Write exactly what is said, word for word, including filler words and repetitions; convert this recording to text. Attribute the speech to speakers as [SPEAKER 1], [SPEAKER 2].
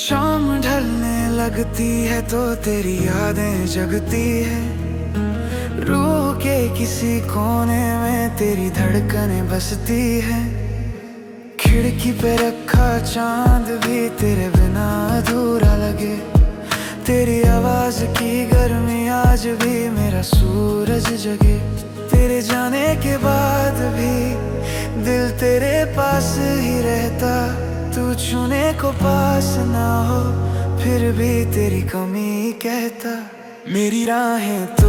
[SPEAKER 1] शाम ढलने लगती है तो तेरी यादें जगती है। रूह के किसी कोने में तेरी धड़कनें बसती है। खिड़की पे रखा चांद भी तेरे बिना अधूरा लगे। तेरी आवाज की गर्मी आज भी मेरा सूरज जगे। तेरे जाने के बाद भी दिल तेरे पास ही रहता। तू छूने को पास ना हो फिर भी तेरी कमी कहता। मेरी राहें तो